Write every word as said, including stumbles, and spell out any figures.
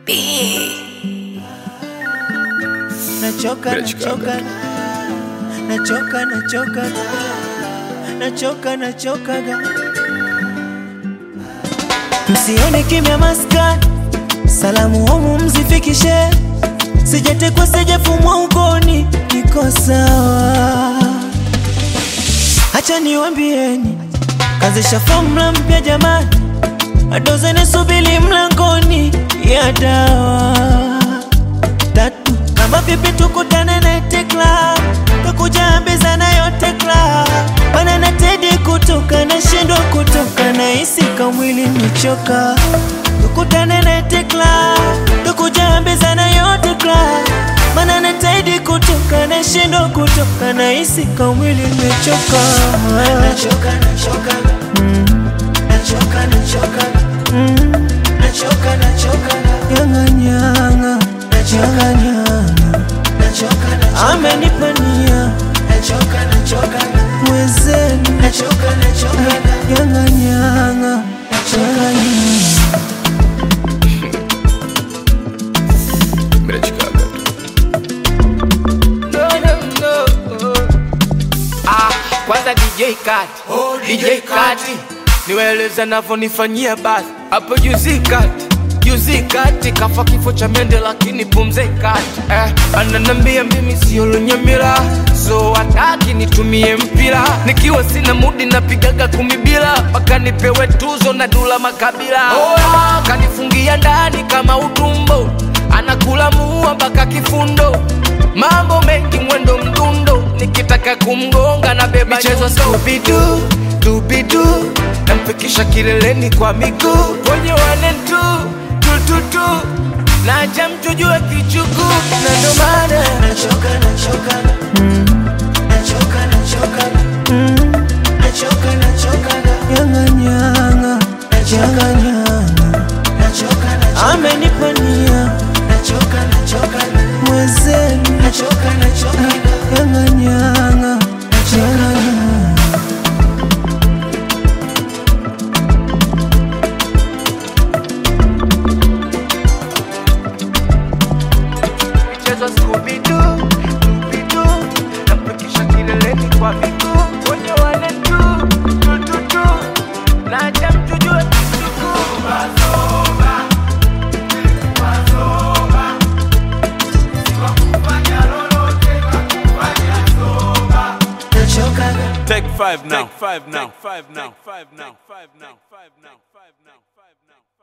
Nachoka, nachoka, nachoka, nachoka, nachoka, nachoka. Msione kimya maskani, salamu homu mzifikishe. Sijatekwa sijafumwa ukoni, niko sawa. Acha niwambieni, kazisha formula mpya jamani. Adozene subili mlangoni ya dawa. Tatu, kama vipi tukutane na tekla, tukuja ambiza na yote kla. Bana na tedi kutoka na shindwa kutoka na isi kamwili nichoka. Tukutane na tekla, tukuja ambiza na yote kla. Bana na tedi kutoka na shindwa kutoka na isi kamwili nichoka. Nachoka, nachoka, mm. Nachoka, nachoka, mm. Nachoka, nachoka, nyanga nyanga, nachoka nyanga, nachoka nachoka, amenipania, nachoka nachoka, mwezeni, nachoka nachoka, nyanga nyanga, nachoka nyanga. No no no. Ah, kwanza D J Kat, oh, D J Kat, niwaeleza navyonifanyia basi hapo juzi kati. Juzi kati kafa kifo cha mende lakini pumze kati. Eh, ananambia mimi sio lunyamila, so hataki nitumie mpira. Nikiwa sina mudi napigaga kumibila, paka nipewe tuzo na dula makabila. Oya, kanifungia ndani kama utumbo, anakula muua mpaka kifundo. Mambo mengi mwendo mdundo, nikitaka kumgonga na beba michezo Scooby-Doo, Dooby-Doo, nampikisha kileleni kwa miguu. Kwenye one and two, tututu, naja mtujue kichuku. Na ndo maana nachoka, nachoka, mm. Nachoka, nachoka, mm. Nachoka, nachoka, nyanga nyanga, nachoka nyanga, nachoka nachoka, amenipania, nachoka nachoka, mwezeni, nachoka nachoka, nyanga nyanga, nachoka nyanga. Scooby-Doo, Dooby-Doo, nampikisha kileleni kwa miguu. Kwenye one and two, tututu, naja mtujue kichuku. Soba, soba, soba, siwa kufanya lolote, kufanya soba. Nachoka. Take five now, take five now, take five now, take five now, take five now, take five now, take five now, take five now.